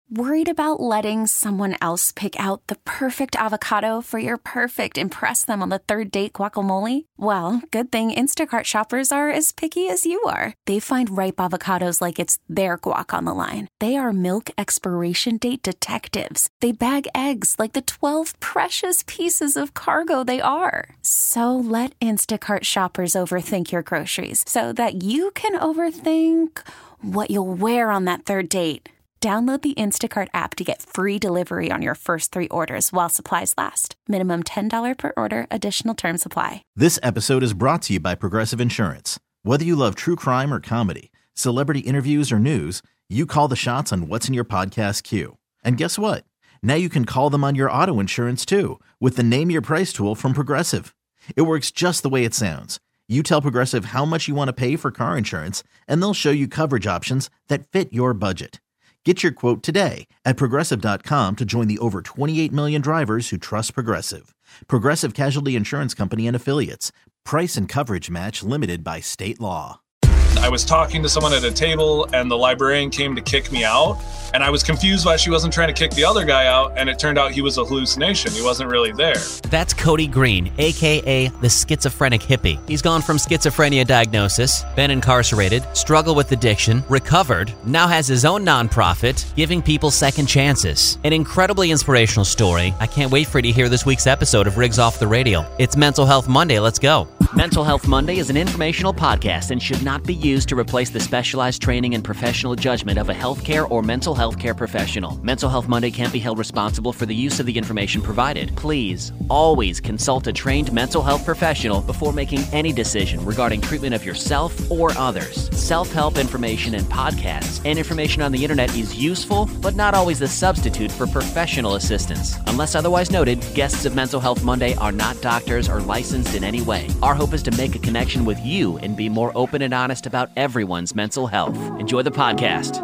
Worried about letting someone else pick out the perfect avocado for your perfect impress them on the third date guacamole? Well, good thing Instacart shoppers are as picky as you are. They find ripe avocados like it's their guac on the line. They are milk expiration date detectives. They bag eggs like the 12 precious pieces of cargo they are. So let Instacart shoppers overthink your groceries so that you can overthink what you'll wear on that third date. Download the Instacart app to get free delivery on your first 3 orders while supplies last. Minimum $10 per order. Additional terms apply. This episode is brought to you by Progressive Insurance. Whether you love true crime or comedy, celebrity interviews or news, you call the shots on what's in your podcast queue. And guess what? Now you can call them on your auto insurance too with the Name Your Price tool from Progressive. It works just the way it sounds. You tell Progressive how much you want to pay for car insurance, and they'll show you coverage options that fit your budget. Get your quote today at Progressive.com to join the over 28 million drivers who trust Progressive. Progressive Casualty Insurance Company and Affiliates. Price and coverage match limited by state law. I was talking to someone at a table and the librarian came to kick me out. And I was confused why she wasn't trying to kick the other guy out. And it turned out he was a hallucination. He wasn't really there. That's Cody Green, a.k.a. the schizophrenic hippie. He's gone from schizophrenia diagnosis, been incarcerated, struggled with addiction, recovered, now has his own nonprofit, giving people second chances. An incredibly inspirational story. I can't wait for you to hear this week's episode of Riggs Off the Radio. It's Mental Health Monday. Let's go. Mental Health Monday is an informational podcast and should not be used to replace the specialized training and professional judgment of a healthcare or mental health care professional. Mental Health Monday can't be held responsible for the use of the information provided. Please always consult a trained mental health professional before making any decision regarding treatment of yourself or others. Self-help information and podcasts and information on the internet is useful, but not always the substitute for professional assistance. Unless otherwise noted, guests of Mental Health Monday are not doctors or licensed in any way. Our hope is to make a connection with you and be more open and honest about everyone's mental health. Enjoy the podcast.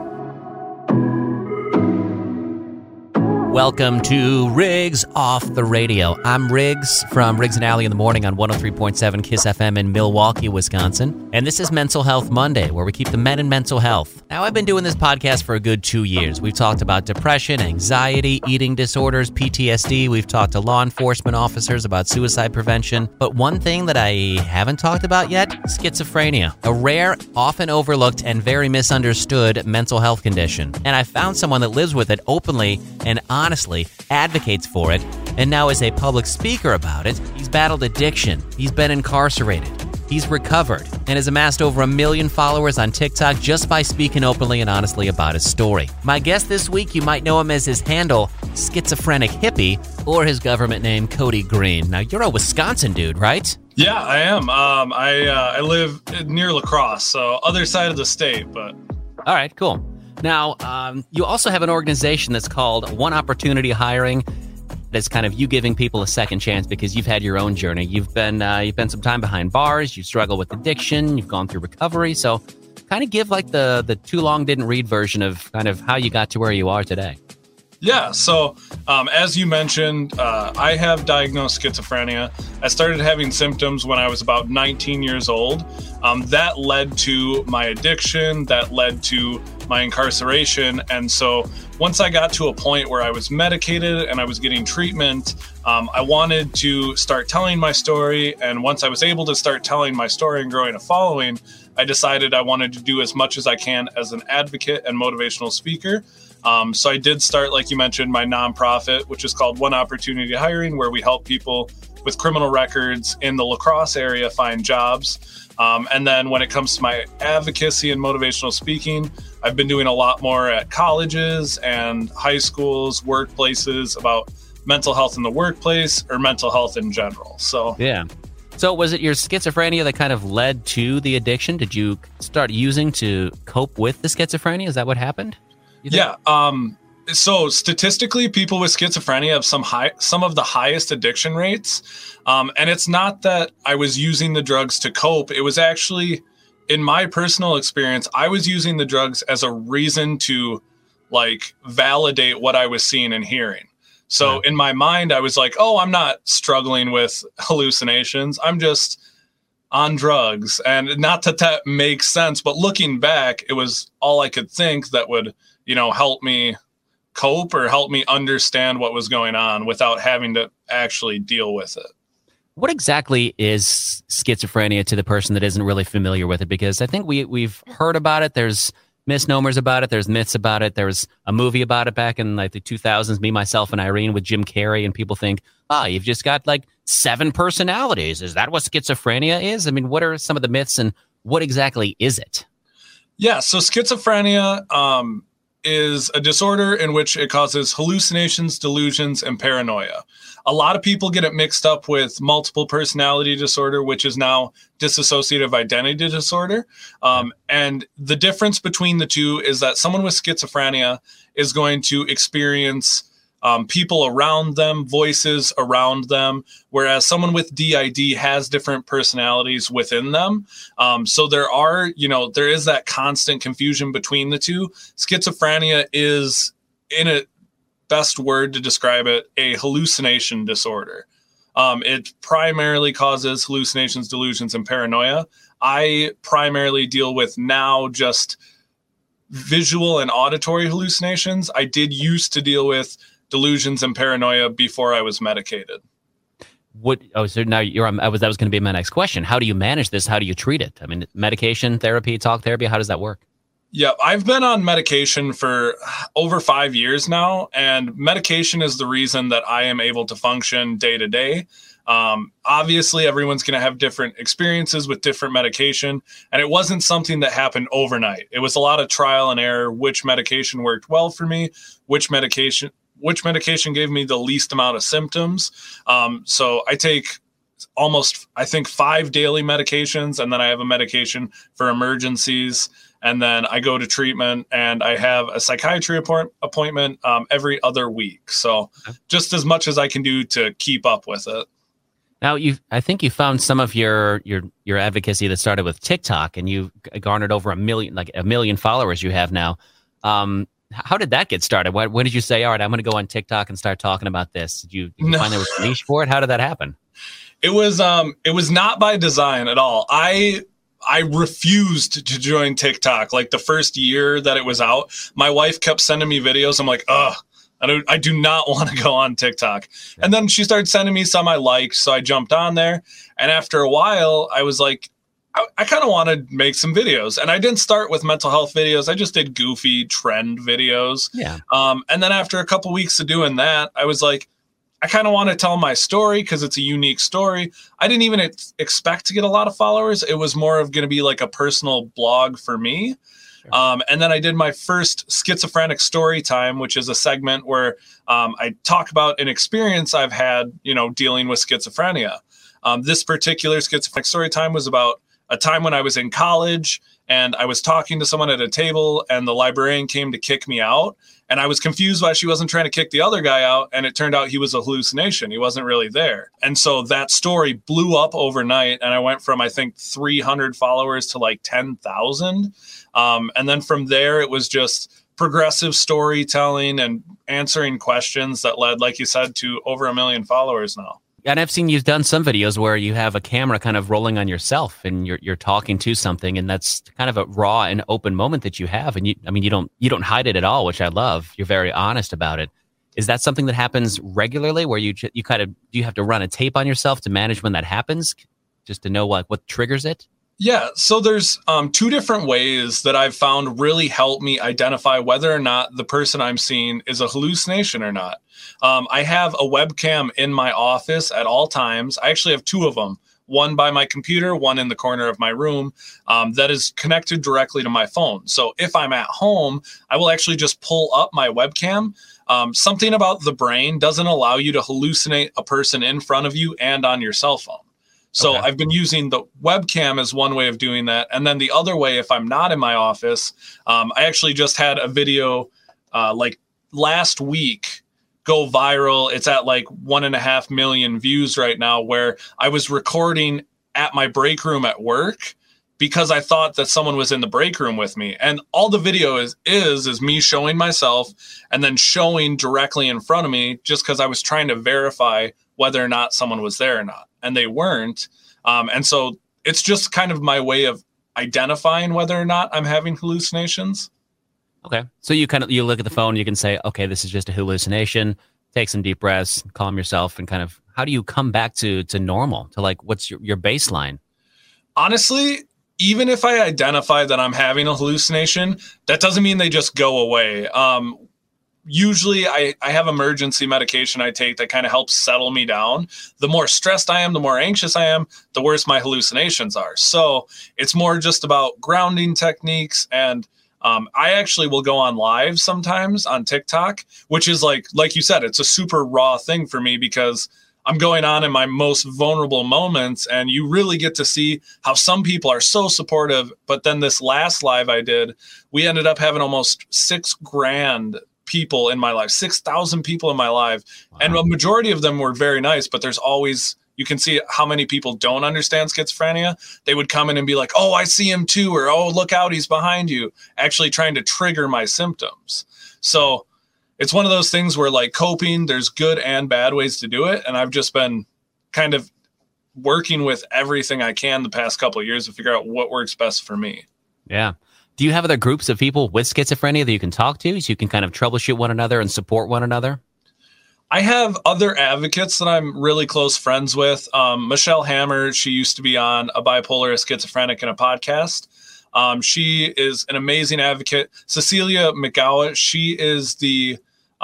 Welcome to Riggs Off the Radio. I'm Riggs from Riggs and Alley in the Morning on 103.7 KISS FM in Milwaukee, Wisconsin. And this is Mental Health Monday, where we keep the men in mental health. Now, I've been doing this podcast for a good 2 years. We've talked about depression, anxiety, eating disorders, PTSD. We've talked to law enforcement officers about suicide prevention. But one thing that I haven't talked about yet, schizophrenia, a rare, often overlooked, and very misunderstood mental health condition. And I found someone that lives with it openly and honestly advocates for it, and now is a public speaker about it. He's battled addiction, he's been incarcerated, he's recovered, and has amassed over 1 million followers on TikTok just by speaking openly and honestly about his story. My guest this week, you might know him as his handle, Schizophrenic Hippie, or his government name, Cody Green. Now, you're a Wisconsin dude, right? Yeah, I am. I live near La Crosse, so other side of the state, but... All right, cool. Now, you also have an organization that's called One Opportunity Hiring. That's kind of you giving people a second chance because you've had your own journey. You've been some time behind bars. You struggle with addiction. You've gone through recovery. So, kind of give like the too long didn't read version of kind of how you got to where you are today. Yeah. So, as you mentioned, I have diagnosed schizophrenia. I started having symptoms when I was about 19 years old. That led to my addiction. That led to my incarceration. And so once I got to a point where I was medicated and I was getting treatment, I wanted to start telling my story. And once I was able to start telling my story and growing a following, I decided I wanted to do as much as I can as an advocate and motivational speaker. So I did start, like you mentioned, my nonprofit, which is called One Opportunity Hiring, where we help people with criminal records in the La Crosse area find jobs. And then when it comes to my advocacy and motivational speaking, I've been doing a lot more at colleges and high schools, workplaces about mental health in the workplace or mental health in general. So, yeah. So was it your schizophrenia that kind of led to the addiction? Did you start using to cope with the schizophrenia? Is that what happened? Yeah. So statistically, people with schizophrenia have some of the highest addiction rates. And it's not that I was using the drugs to cope. It was actually, in my personal experience, I was using the drugs as a reason to like validate what I was seeing and hearing. So in my mind, I was like, oh, I'm not struggling with hallucinations. I'm just on drugs. And not that makes sense, but looking back, it was all I could think that would, help me cope or help me understand what was going on without having to actually deal with it. What exactly is schizophrenia to the person that isn't really familiar with it? Because I think we've heard about it. There's misnomers about it. There's myths about it. There was a movie about it back in like the 2000s, Me, Myself, and Irene with Jim Carrey. And people think, you've just got like 7 personalities. Is that what schizophrenia is? I mean, what are some of the myths and what exactly is it? Yeah, so schizophrenia is a disorder in which it causes hallucinations, delusions, and paranoia. A lot of people get it mixed up with multiple personality disorder, which is now dissociative identity disorder. And the difference between the two is that someone with schizophrenia is going to experience people around them, voices around them, whereas someone with DID has different personalities within them. So there is that constant confusion between the two. Schizophrenia is, in a best word to describe it, a hallucination disorder. It primarily causes hallucinations, delusions, and paranoia. I primarily deal with now just visual and auditory hallucinations. I did used to deal with delusions and paranoia before I was medicated. So now that was going to be my next question. How do you manage this? How do you treat it? I mean, medication, therapy, talk therapy, how does that work? Yeah, I've been on medication for over 5 years now, and medication is the reason that I am able to function day to day. Obviously, everyone's going to have different experiences with different medication, and it wasn't something that happened overnight. It was a lot of trial and error, which medication worked well for me, which medication gave me the least amount of symptoms. So I take almost, I think, 5 daily medications, and then I have a medication for emergencies. And then I go to treatment, and I have a psychiatry appointment every other week. So just as much as I can do to keep up with it. Now, I think you found some of your advocacy that started with TikTok, and you garnered over 1 million followers you have now. How did that get started? When did you say, all right, I'm going to go on TikTok and start talking about this? Did you find there was a niche for it? How did that happen? It was not by design at all. I refused to join TikTok. Like the first year that it was out, my wife kept sending me videos. I'm like, I do not want to go on TikTok. And then she started sending me some I liked. So I jumped on there. And after a while, I was like, I kind of want to make some videos. And I didn't start with mental health videos. I just did goofy trend videos. Yeah. And then after a couple weeks of doing that, I was like, I kind of want to tell my story because it's a unique story. I didn't even expect to get a lot of followers. It was more of going to be like a personal blog for me. Sure. And then I did my first schizophrenic story time, which is a segment where I talk about an experience I've had, dealing with schizophrenia. This particular schizophrenic story time was about a time when I was in college and I was talking to someone at a table and the librarian came to kick me out. And I was confused why she wasn't trying to kick the other guy out. And it turned out he was a hallucination. He wasn't really there. And so that story blew up overnight. And I went from, I think, 300 followers to like 10,000. And then from there, it was just progressive storytelling and answering questions that led, like you said, to over 1 million followers now. And I've seen you've done some videos where you have a camera kind of rolling on yourself and you're talking to something, and that's kind of a raw and open moment that you have. And you don't hide it at all, which I love. You're very honest about it. Is that something that happens regularly where you have to run a tape on yourself to manage when that happens, just to know what triggers it? Yeah, so there's 2 different ways that I've found really help me identify whether or not the person I'm seeing is a hallucination or not. I have a webcam in my office at all times. I actually have 2 of them, one by my computer, one in the corner of my room, that is connected directly to my phone. So if I'm at home, I will actually just pull up my webcam. Something about the brain doesn't allow you to hallucinate a person in front of you and on your cell phone. So okay. I've been using the webcam as one way of doing that. And then the other way, if I'm not in my office, I actually just had a video like last week go viral. It's at like 1.5 million views right now, where I was recording at my break room at work because I thought that someone was in the break room with me. And all the video is me showing myself and then showing directly in front of me just because I was trying to verify whether or not someone was there or not. And they weren't. And so it's just kind of my way of identifying whether or not I'm having hallucinations. Okay. So you look at the phone, you can say, okay, this is just a hallucination. Take some deep breaths, calm yourself, and kind of, how do you come back to normal, to like, what's your baseline? Honestly, even if I identify that I'm having a hallucination, that doesn't mean they just go away. Usually I have emergency medication I take that kind of helps settle me down. The more stressed I am, the more anxious I am, the worse my hallucinations are. So it's more just about grounding techniques. And I actually will go on live sometimes on TikTok, which is like you said, it's a super raw thing for me because I'm going on in my most vulnerable moments, and you really get to see how some people are so supportive. But then this last live I did, we ended up having almost 6,000 people in my life, 6,000 people in my life. Wow. And a majority of them were very nice, but there's always, you can see how many people don't understand schizophrenia. They would come in and be like, oh, I see him too. Or, oh, look out, he's behind you, actually trying to trigger my symptoms. So it's one of those things where, like, coping, there's good and bad ways to do it. And I've just been kind of working with everything I can the past couple of years to figure out what works best for me. Yeah. Do you have other groups of people with schizophrenia that you can talk to so you can kind of troubleshoot one another and support one another? I have other advocates that I'm really close friends with. Michelle Hammer, she used to be on A Bipolar, a Schizophrenic in a Podcast. She is an amazing advocate. Cecilia McGowan, she is the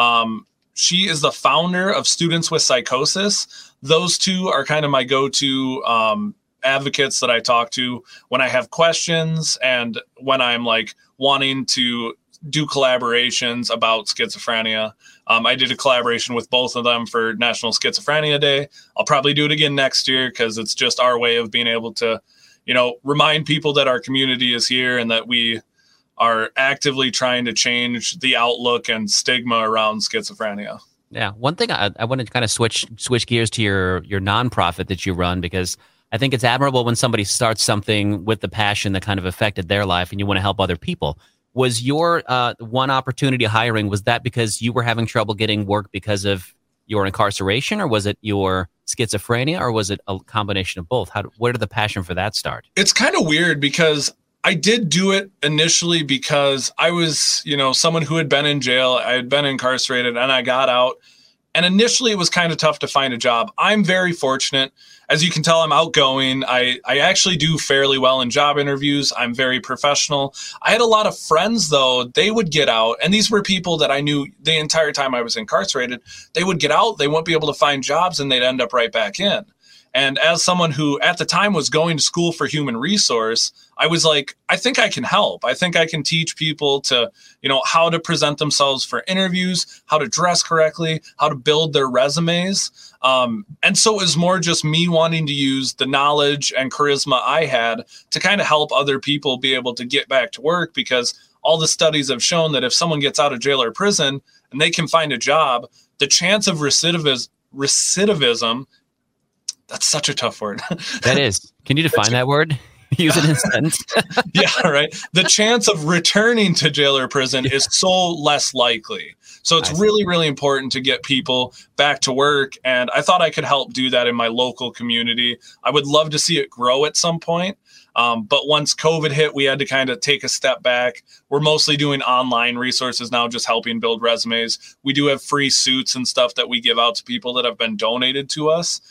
founder of Students with Psychosis. Those two are kind of my go-to advocates that I talk to when I have questions and when I'm like wanting to do collaborations about schizophrenia. I did a collaboration with both of them for National Schizophrenia Day. I'll probably do it again next year because it's just our way of being able to, remind people that our community is here and that we are actively trying to change the outlook and stigma around schizophrenia. Yeah. One thing I wanted to kind of switch gears to your nonprofit that you run, because I think it's admirable when somebody starts something with the passion that kind of affected their life and you want to help other people. Was your one opportunity hiring, was that because you were having trouble getting work because of your incarceration, or was it your schizophrenia, or was it a combination of both? Where did the passion for that start? It's kind of weird because I did do it initially because I was, someone who had been in jail. I had been incarcerated and I got out. And initially it was kind of tough to find a job. I'm very fortunate. As you can tell, I'm outgoing. I actually do fairly well in job interviews. I'm very professional. I had a lot of friends, though. They would get out. And these were people that I knew the entire time I was incarcerated. They would get out. They wouldn't be able to find jobs and they'd end up right back in. And as someone who at the time was going to school for human resource, I was like, I think I can help. I think I can teach people to, how to present themselves for interviews, how to dress correctly, how to build their resumes. And so it was more just me wanting to use the knowledge and charisma I had to kind of help other people be able to get back to work, because all the studies have shown that if someone gets out of jail or prison and they can find a job, the chance of recidivism, that's such a tough word. That is. Can you define that word? Use it in a sentence. Yeah, right. The chance of returning to jail or prison is so less likely. So it's really, really important to get people back to work. And I thought I could help do that in my local community. I would love to see it grow at some point. But once COVID hit, we had to kind of take a step back. We're mostly doing online resources now, just helping build resumes. We do have free suits and stuff that we give out to people that have been donated to us.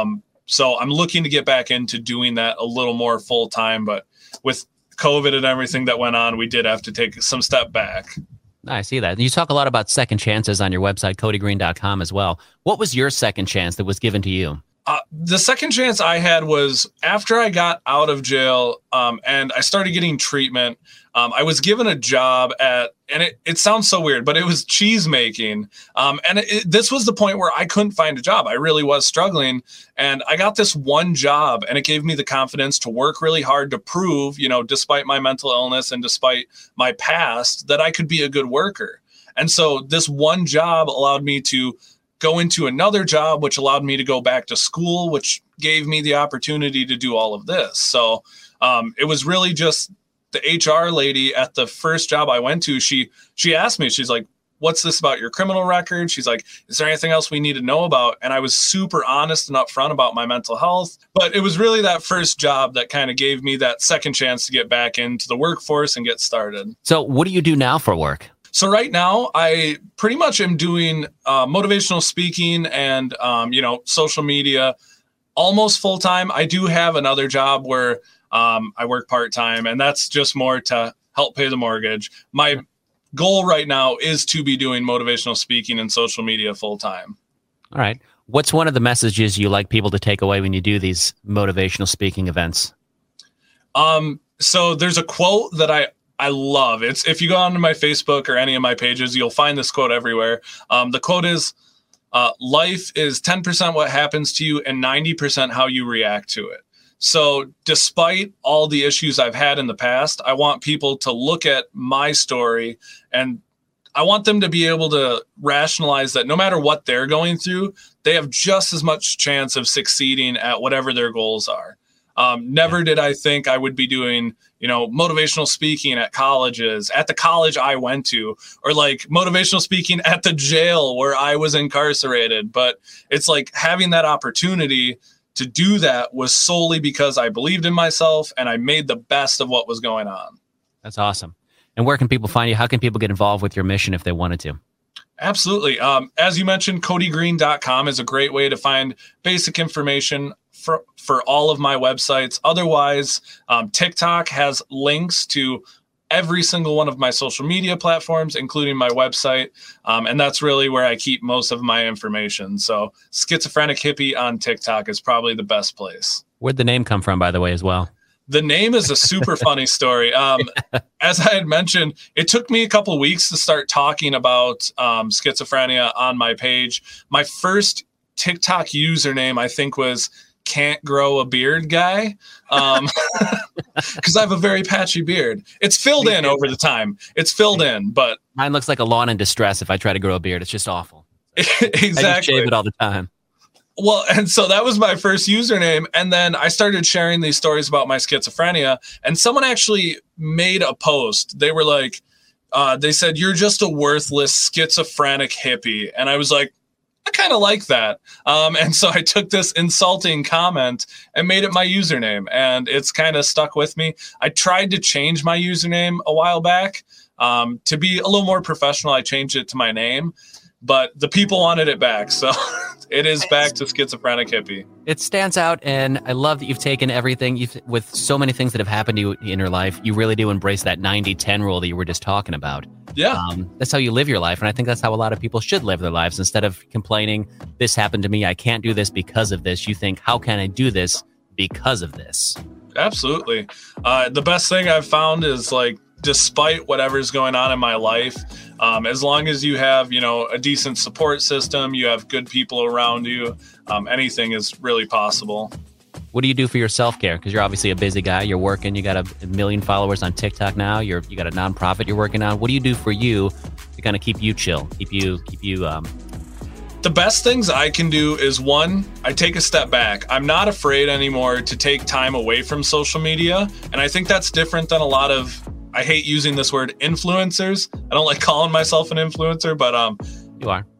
So I'm looking to get back into doing that a little more full time, but with COVID and everything that went on, we did have to take some step back. I see that. You talk a lot about second chances on your website, CodyGreen.com as well. What was your second chance that was given to you? The second chance I had was after I got out of jail and I started getting treatment. I was given a job and it sounds so weird, but it was cheese making. This was the point where I couldn't find a job. I really was struggling. And I got this one job and it gave me the confidence to work really hard to prove, despite my mental illness and despite my past, that I could be a good worker. And so this one job allowed me to go into another job, which allowed me to go back to school, which gave me the opportunity to do all of this. So it was really just the HR lady at the first job I went to. She asked me, she's like, what's this about your criminal record? She's like, is there anything else we need to know about? And I was super honest and upfront about my mental health. But it was really that first job that kind of gave me that second chance to get back into the workforce and get started. So what do you do now for work? So right now, I pretty much am doing motivational speaking and, social media almost full time. I do have another job where I work part time, and that's just more to help pay the mortgage. My goal right now is to be doing motivational speaking and social media full time. All right. What's one of the messages you like people to take away when you do these motivational speaking events? So there's a quote that I love. It's, if you go onto my Facebook or any of my pages, you'll find this quote everywhere. The quote is, life is 10% what happens to you and 90% how you react to it. So despite all the issues I've had in the past, I want people to look at my story, and I want them to be able to rationalize that no matter what they're going through, they have just as much chance of succeeding at whatever their goals are. Never did I think I would be doing, motivational speaking at colleges, at the college I went to, or like motivational speaking at the jail where I was incarcerated. But it's like having that opportunity to do that was solely because I believed in myself and I made the best of what was going on. That's awesome. And where can people find you? How can people get involved with your mission if they wanted to? Absolutely. As you mentioned, CodyGreen.com is a great way to find basic information for all of my websites. Otherwise, TikTok has links to every single one of my social media platforms, including my website. And that's really where I keep most of my information. So Schizophrenic Hippie on TikTok is probably the best place. Where'd the name come from, by the way, as well? The name is a super funny story. As I had mentioned, it took me a couple of weeks to start talking about schizophrenia on my page. My first TikTok username, I think, was Can't Grow a Beard Guy, because I have a very patchy beard. It's filled in over the time. It's filled in, but mine looks like a lawn in distress. If I try to grow a beard, it's just awful. Exactly. I just shave it all the time. Well, and so that was my first username. And then I started sharing these stories about my schizophrenia, and someone actually made a post. They were like, they said, "You're just a worthless schizophrenic hippie." And I was like, I kind of like that. And so I took this insulting comment and made it my username, and it's kind of stuck with me. I tried to change my username a while back to be a little more professional. I changed it to my name, but the people wanted it back. So it is back to Schizophrenic Hippie. It stands out, and I love that you've taken everything with so many things that have happened to you in your life. You really do embrace that 90-10 rule that you were just talking about. Yeah. That's how you live your life, and I think that's how a lot of people should live their lives. Instead of complaining, this happened to me, I can't do this because of this, you think, how can I do this because of this? Absolutely. The best thing I've found is, like, despite whatever's going on in my life, as long as you have, a decent support system, you have good people around you, anything is really possible. What do you do for your self-care? Because you're obviously a busy guy. You're working. You got a million followers on TikTok now. You got a nonprofit you're working on. What do you do for you to kind of keep you chill, keep you The best things I can do is, one, I take a step back. I'm not afraid anymore to take time away from social media. And I think that's different than a lot of, I hate using this word, influencers. I don't like calling myself an influencer, but you are.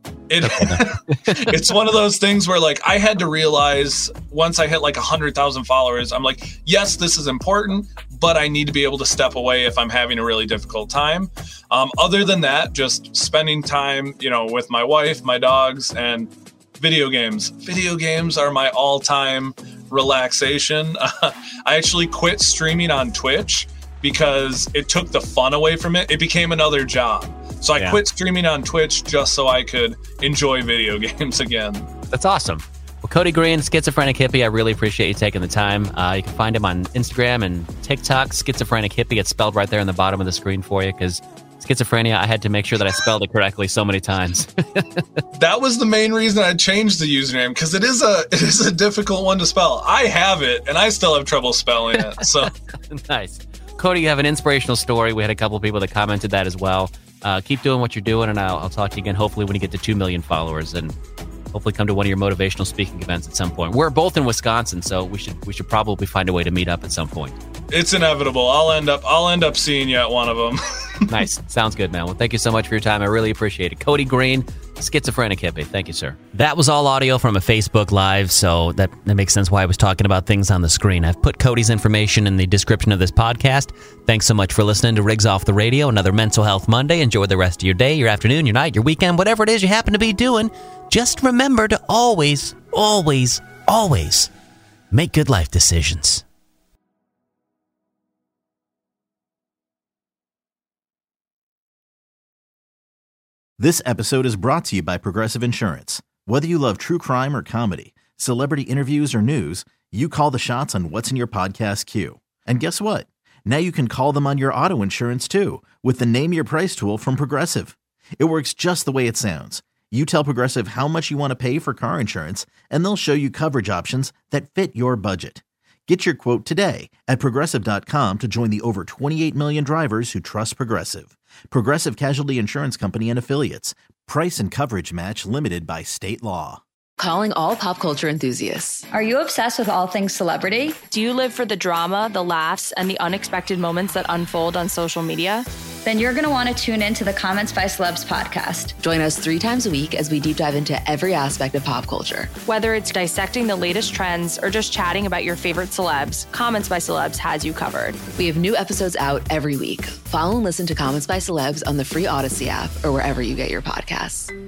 It's one of those things where, like, I had to realize once I hit like 100,000 followers, I'm like, yes, this is important, but I need to be able to step away if I'm having a really difficult time. Other than that, just spending time, with my wife, my dogs, and video games. Video games are my all-time relaxation. I actually quit streaming on Twitch because it took the fun away from it. It became another job. So I quit streaming on Twitch just so I could enjoy video games again. That's awesome. Well, Cody Green, Schizophrenic Hippie, I really appreciate you taking the time. You can find him on Instagram and TikTok, Schizophrenic Hippie. It's spelled right there on the bottom of the screen for you, because schizophrenia, I had to make sure that I spelled it correctly so many times. That was the main reason I changed the username, because it is a difficult one to spell. I have it, and I still have trouble spelling it. So Nice. Cody, you have an inspirational story. We had a couple of people that commented that as well. Keep doing what you're doing, and I'll talk to you again hopefully when you get to 2 million followers, and hopefully come to one of your motivational speaking events at some point. We're both in Wisconsin, so we should probably find a way to meet up at some point. It's inevitable. I'll end up seeing you at one of them. Nice. Sounds good, man. Well, thank you so much for your time. I really appreciate it. Cody Green, schizophrenic hippie. Thank you, sir. That was all audio from a Facebook Live, so that makes sense why I was talking about things on the screen. I've put Cody's information in the description of this podcast. Thanks so much for listening to Riggs Off the Radio, another Mental Health Monday. Enjoy the rest of your day, your afternoon, your night, your weekend, whatever it is you happen to be doing. Just remember to always, always, always make good life decisions. This episode is brought to you by Progressive Insurance. Whether you love true crime or comedy, celebrity interviews or news, you call the shots on what's in your podcast queue. And guess what? Now you can call them on your auto insurance too with the Name Your Price tool from Progressive. It works just the way it sounds. You tell Progressive how much you want to pay for car insurance, and they'll show you coverage options that fit your budget. Get your quote today at Progressive.com to join the over 28 million drivers who trust Progressive. Progressive Casualty Insurance Company and Affiliates. Price and coverage match limited by state law. Calling all pop culture enthusiasts. Are you obsessed with all things celebrity? Do you live for the drama, the laughs, and the unexpected moments that unfold on social media? Then you're going to want to tune into the Comments by Celebs podcast. Join us 3 times a week as we deep dive into every aspect of pop culture. Whether it's dissecting the latest trends or just chatting about your favorite celebs, Comments by Celebs has you covered. We have new episodes out every week. Follow and listen to Comments by Celebs on the free Odyssey app or wherever you get your podcasts.